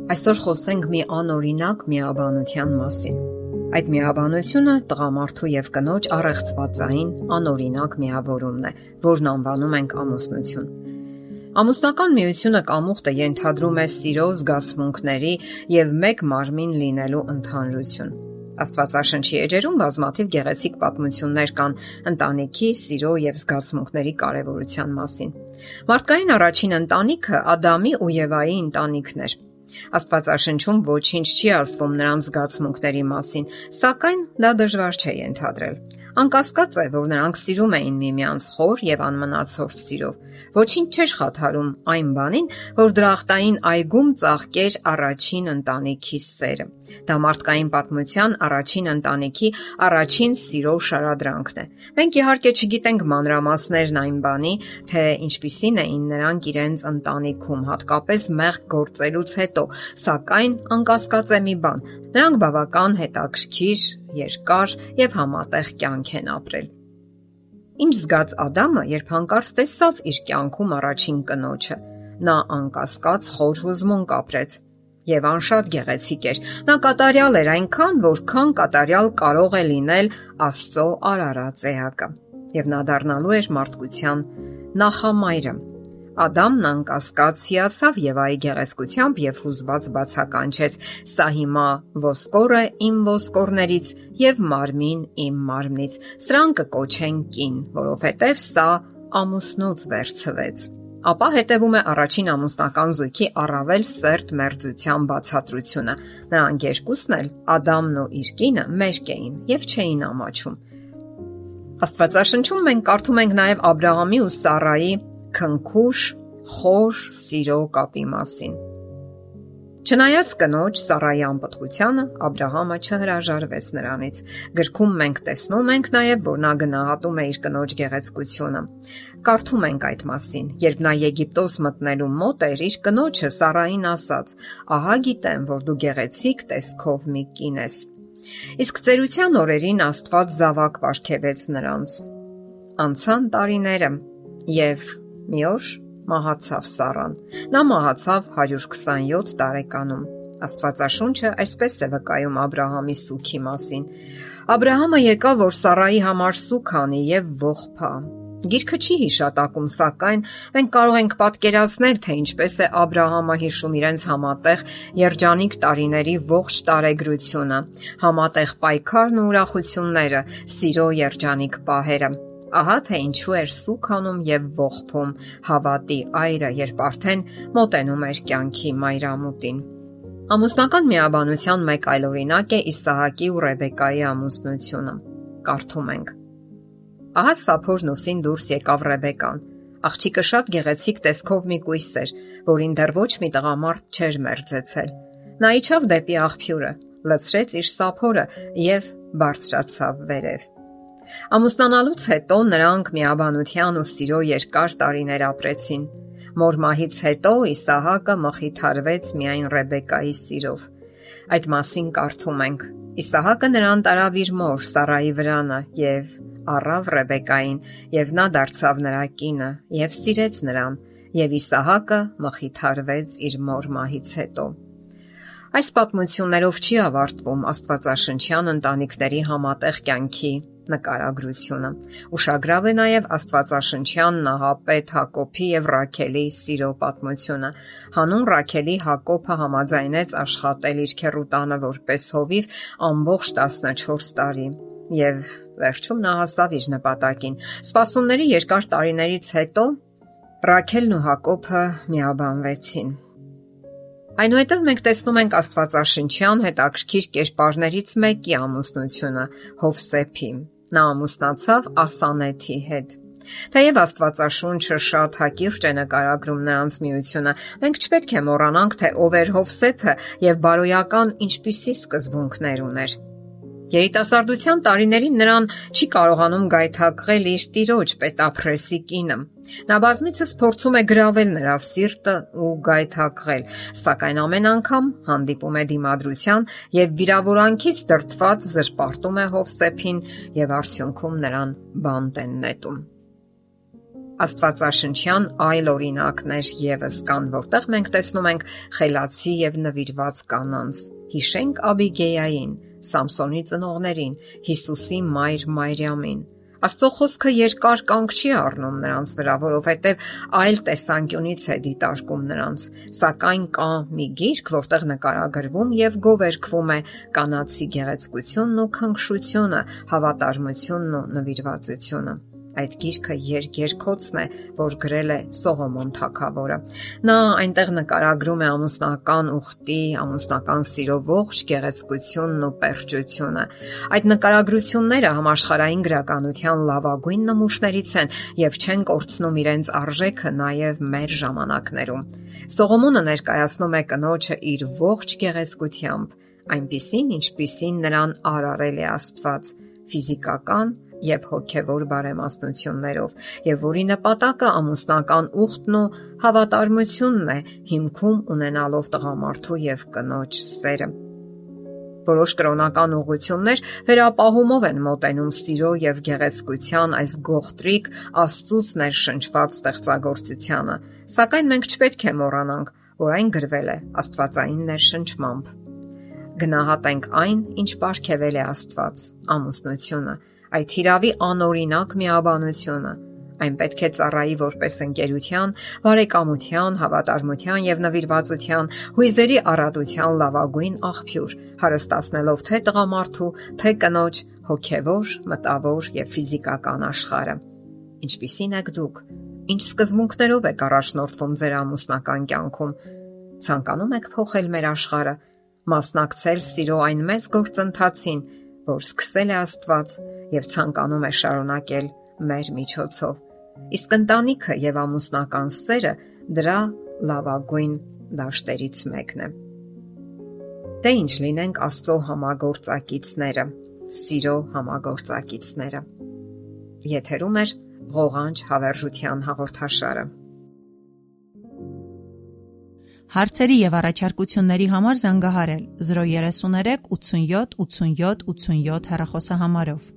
Այսօր խոսենք մի անօրինակ միաբանության մասին։ Այդ միաբանությունը տղամարդու եւ կնոջ առեղծվածային անօրինակ միավորումն է, որն անվանում ենք ամուսնություն։ Ամուսնական միությունը կամուխտը ենթադրում է սիրո, զգացմունքների եւ մեկ մարմին լինելու ընդհանրություն։ Աստվածաշնչի էջերում բազմաթիվ գեղեցիկ պատմություններ կան ընտանիքի, սիրո եւ զգացմունքների կարեւորության մասին։ Մարդկային առաջին ընտանիքը Ադամի ու Եվայի ընտանիքն էր։ Աստվածաշնչում ոչինչ չի ասվում նրանց զգացմունքների մասին, սակայն դա դժվար չէ ենթադրել։ Անկասկած է, որ նրանք սիրում էին միմյանց խոր եւ անմնացորդ սիրով։ Ոչինչ չէր խաթարում այն բանին, որ դրախտային այգում ծաղկեր առաջին ընտանիքի սերը։ Դա մարդկային պատմության առաջին ընտանիքի առաջին սիրո շարադրանքն է։ Մենք իհարկե չգիտենք մանրամասներն այն բանի, թե ինչպիսին էին նրանք իրենց ընտանիքում, հատկապես մեղք գործելուց հետո, սակայն անկասկած է մի բան. նրանք բավական հետաքրքիր, երկար եւ համատեղ կյանք են ապրել։ Ինչ զգաց Ադամը, երբ հանկարծ տեսավ իր կյանքում առաջին կնոջը։ Նա անկասկած խոր հուզմունք ապրեց։ Եվան շատ գեղեցիկ էր։ Նա կատարյալ էր այնքան, որքան կատարյալ կարող է լինել Աստծո արարած էակը։ Եվ նա դառնալու էր մարդկության նախամայրը։ Ադամն անկասկած հիացավ Եվայի գեղեցկությամբ եւ հուզված բացականչեց. «Սա հիմա ոսկորը իմ ոսկորներից եւ մարմին իմ մարմնից։ Սրան կկոչեն կին, որովհետեւ սա ամուսնուց վերցվեց»։ Ապա հետևում է առաջին ամուսնական զույգի առավել սերտ մերձության բացատրությունը։ Նրանք երկուսն էլ, Ադամն ու իր կինը, մերկ էին եւ չէին ամաչում։ Աստվածաշնչում մենք կարդում ենք նաեւ Աբրահամի ու Սառայի քնքուշ, խոր սիրո կապի մասին։ Չնայած կնոջ Սառայի անպտղությանը, Աբրահամը չհրաժարվեց նրանից։ Գրքում մենք տեսնում ենք նաև, որ նա գնահատում է իր կնոջ գեղեցկությունը։ Կարդում ենք այդ մասին, երբ նա Եգիպտոս մտնելու մոտ էր, իր կնոջը Սառային ասաց. «Ահա գիտեմ, որ դու գեղեցիկ տեսքով մի կին ես»։ Իսկ ծերության օրերին Աստված զավակ պարգևեց նրանց։ Անցան տարիները, եւ մի օր մահացավ Սառան։ Նա մահացավ 127 տարեկանում։ Աստվածաշունչը այսպես է վկայում Աբրահամի սուգի մասին։ Աբրահամը եկավ, որ Սառայի համար սուգ անի եւ ողբա։ Գիրքը չի հիշատակում, սակայն մենք կարող ենք պատկերացնել, թե ինչպես է Աբրահամը հիշում իրենց համատեղ երջանիկ տարիների ողջ տարեգրությունը, համատեղ պայքարն ու ուրախությունները, սիրո երջանիկ պահերը։ Ահա թե ինչու էր սուգ անում եւ ողբում հավատի այրը, երբ արդեն մոտենում էր կյանքի մայրամուտին։ Ամուսնական միաբանության մեկ այլ օրինակ է Իսահակի ու Ռեբեկայի ամուսնությունը։ Կարդում ենք. Ահա Սափոր Նուսին դուրս եկավ Ռեբեկան։ Աղջիկը շատ գեղեցիկ տեսքով մի կույս էր, որին դեռ ոչ մի տղամարդ չէր մերձեցել։ Նա իջավ դեպի աղբյուրը, լցրեց իր սափորը եւ բարձրացավ վերև։ Ամուսնանալուց հետո նրանք միաբանության ու սիրո երկար տարիներ ապրեցին։ Մոր մահից հետո Իսահակը մխիթարվեց միայն Ռեբեկայի սիրով։ Այդ մասին կարդում ենք. Իսահակը նրան տարավ իր մոր Սառայի վրանը եւ առավ Ռեբեկային, եւ նա դարձավ նրա կինը եւ սիրեց նրան, եւ Իսահակը մխիթարվեց իր մոր մահից հետո։ Այս պատմություններով չի ավարտվում Աստվածաշնչյան ընտանիքների համատեղ կյանքի նկարագրությունը։ Ուշագրավ է նաև Աստվածաշնչյան Նահապետ Հակոբի եւ Ռաքելի սիրո պատմությունը։ Հանուն Ռաքելի Հակոբը համաձայնեց աշխատել իր քեռուտանը որպես հովիվ ամբողջ 14 տարի եւ վերջում նա հասավ իր նպատակին։ Սպասումների երկար տարիներից հետո Ռաքելն ու Հակոբը միաբանվեցին։ Այնուհետև մենք տեսնում ենք Աստվածաշնչյան հետաքրքիր կերպարներից մեկի ամուսնությունը՝ Հովսեփի։ Նա ամուսնացավ Ասանեթի հետ։ Թեև Աստվածաշունչը շատ հակիրճ է նկարագրում նրանց միությունը, մենք չպետք է մոռանանք, թե ով էր Հովսեփը եւ բարոյական ինչպիսի սկզբունքներ ուներ։ Երիտասարդության տարիներին նրան չի կարողանում գայթակղել իր տիրոջ Պետափրեսի կինը։ Նա բազմիցս փորձում է գրավել նրա սիրտը ու գայթակղել, սակայն ամեն անգամ հանդիպում է դիմադրության եւ վիրավորանքից դրդված զրպարտում է Հովսեփին եւ արդյունքում նրան բանտ են նետում։ Աստվածաշնչյան այլ օրինակներ եւս կան, որտեղ մենք տեսնում ենք խելացի եւ նվիրված կանանց։ Հիշենք Աբիգեյային, Սամսոնի ծնողներին, Հիսուսի մայր Մարիամին։ Աստծո խոսքը երկար կանգ չի առնում նրանց վրա, որովհետև այլ տեսանկյունից է դիտարկում նրանց, սակայն կա մի գիրք, որտեղ նկարագրվում եւ գովերգվում է կանացի գեղեցկությունն ու քնքշությունը, հավատարմությունն ու նվիրվածությունը։ Այդ գիրքը երկերքոցն է, որ գրել է Սողոմոն թագավորը։ Նա այնտեղ նկարագրում է ամուսնական ուխտի, ամուսնական սիրո ողջ գեղեցկությունն ու պերճությունը։ Այդ նկարագրությունները համաշխարհային գրականության լավագույն նմուշներից են եւ չեն կորցնում իրենց արժեքը նաեւ մեր ժամանակներում։ Սողոմոնը ներկայացնում է կնոջը իր ողջ գեղեցկությամբ, այնպիսին, ինչպիսին նրան արարել է Աստված, ֆիզիկական եւ հոգեվոր բարեմաստություններով, եւ որի նպատակը ամուսնական ուխտն ու հավատարմությունն է, հիմքում ունենալով տղամարդու եւ կնոջ սերը։ Որոշ կրոնական ուղղություններ վերապահումով են մոտենում սիրո եւ գեղեցկության այս գողտրիկ Աստծուց ներշնչված ստեղծագործությանը, սակայն մենք չպետք է մոռանանք, որ այն գրվել է աստվածային ներշնչմամբ։ Գնահատենք այն, ինչ պարգևել է Աստված, ամուսնությունը, այդ հիրավի անօրինակ միաբանությունը։ Այն պետք է ծառայի որպես ընկերության, բարեկամության, հավատարմության եւ նվիրվածության, հույզերի առատության լավագույն աղբյուր, հարստացնելով թե տղամարդու, թե կնոջ հոգեվոր, մտավոր եւ ֆիզիկական աշխարհը։ Ինչպիսին եք դուք։ Ինչ սկզբունքներով եք առաջնորդվում ձեր ամուսնական կյանքում։ Ցանկանում եք փոխել մեր աշխարհը, մասնակցել սիրո այն մեծ գործընթացին, որ սկսել է Աստված եւ ցանկանում է շարունակել մեր միջոցով։ Իսկ ընտանիքը եւ ամուսնական սերը դրա լավագույն դաշտերից մեկն է։ Դե ինչ լինենք Աստծո համագործակիցները, սիրո համագործակիցները։ Եթերում է Ղողանջ հավերժության հաղորդաշարը։ Հարցերի եւ առաջարկությունների համար զանգահարել 033 87 87 87 հեռախոսահամարով։